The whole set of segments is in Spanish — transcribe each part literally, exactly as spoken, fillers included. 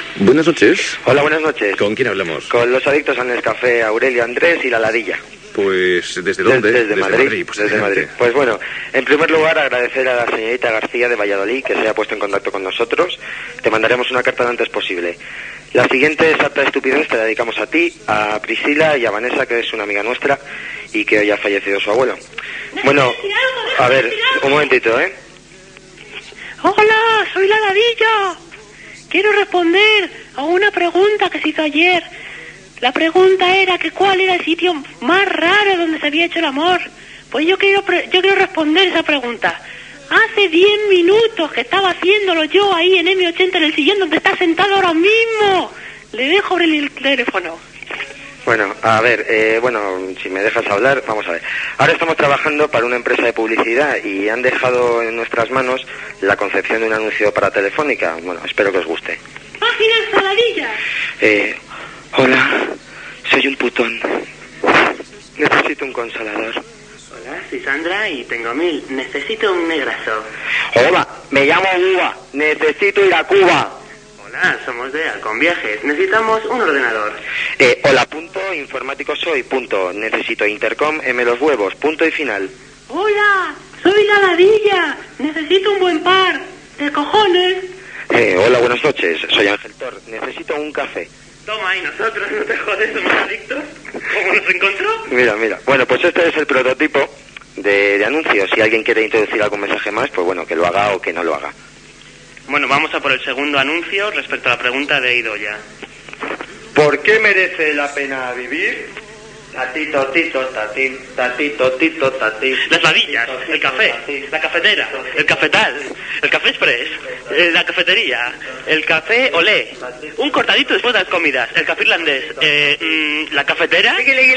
Buenas noches. Hola, buenas noches. ¿Con quién hablamos? Con los adictos al Nescafé, Aurelio, Andrés y la Ladilla. Pues, ¿desde dónde? Desde, desde, desde Madrid. Madrid, pues, desde Madrid. Pues bueno, en primer lugar agradecer a la señorita García de Valladolid que se haya puesto en contacto con nosotros. Te mandaremos una carta lo antes posible. La siguiente exacta estupidez te la dedicamos a ti, a Priscila y a Vanessa, que es una amiga nuestra y que hoy ha fallecido su abuelo. Bueno, a ver, un momentito, ¿eh? Hola, soy la Ladilla. Quiero responder a una pregunta que se hizo ayer. La pregunta era que cuál era el sitio más raro donde se había hecho el amor. Pues yo quiero yo quiero responder esa pregunta. Hace diez minutos que estaba haciéndolo yo ahí en eme ochenta en el sillón donde está sentado ahora mismo. Le dejo el teléfono. Bueno, a ver, eh, bueno, si me dejas hablar, vamos a ver. Ahora estamos trabajando para una empresa de publicidad y han dejado en nuestras manos la concepción de un anuncio para Telefónica. Bueno, espero que os guste. Páginas saladillas. Eh, hola, soy un putón. Necesito un consolador. Hola, soy Sandra y tengo mil. Necesito un negrazo. Hola, me llamo Uva. Necesito ir a Cuba. Hola, somos de Alcon Viajes. Necesitamos un ordenador. Eh, hola, punto, informático soy, punto. Necesito intercom, M los huevos, punto y final. Hola, soy la Ladilla. Necesito un buen par de cojones. Eh, hola, buenas noches. Soy Ángel Tor. Necesito un café. Toma, y nosotros, no te jodes, somos adictos. ¿Cómo nos encontró? Mira, mira. Bueno, pues este es el prototipo de, de anuncio. Si alguien quiere introducir algún mensaje más, pues bueno, que lo haga o que no lo haga. Bueno, vamos a por el segundo anuncio respecto a la pregunta de Idoya. ¿Por qué merece la pena vivir? Tatito, tito, tatín, tatito, tito, tatín. Las ladillas, el café, la cafetera, el cafetal, el café express, eh, la cafetería, el café olé, un cortadito después de las comidas, el café irlandés, eh, mm, la cafetera.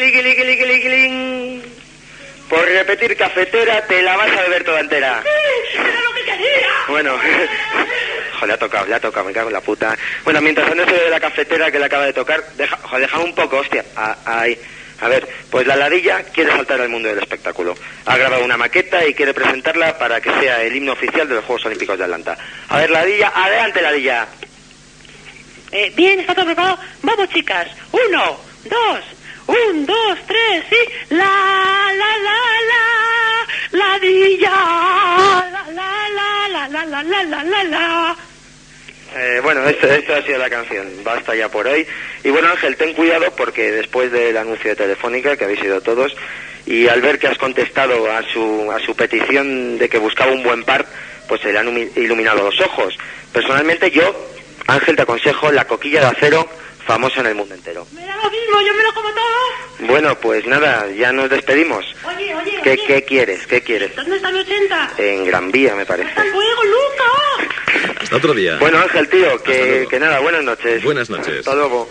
Por repetir cafetera, te la vas a beber toda entera. ¡Era lo que quería! Bueno, joder, le ha tocado, le ha tocado, me cago en la puta. Bueno, mientras Andrés se ve de la cafetera que le acaba de tocar, deja, joder, déjame un poco, hostia. Ah, ahí. A ver, pues la Ladilla quiere saltar al mundo del espectáculo. Ha grabado una maqueta y quiere presentarla para que sea el himno oficial de los Juegos Olímpicos de Atlanta. A ver, Ladilla, adelante, Ladilla. Eh, bien, ¿está todo preparado? Vamos, chicas. Uno, dos, un, dos, tres, y... La, la, la, la, Ladilla. La, la, la, la, la, la, la, la, la. Eh, bueno, esto, esto ha sido la canción. Basta ya por hoy. Y bueno, Ángel, ten cuidado porque después del anuncio de Telefónica, que habéis ido todos, y al ver que has contestado a su, a su petición de que buscaba un buen par, pues se le han iluminado los ojos. Personalmente yo, Ángel, te aconsejo la coquilla de acero, famosa en el mundo entero. Me da lo mismo, yo me lo como todo. Bueno, pues nada, ya nos despedimos. Oye, oye, ¿Qué, oye. ¿qué quieres? ¿Qué quieres? ¿Dónde está mi ochenta? En Gran Vía, me parece. ¡Hasta luego, Luca! Hasta otro día. Bueno, Ángel, tío, Hasta que, luego. que nada, buenas noches. Buenas noches. Hasta luego.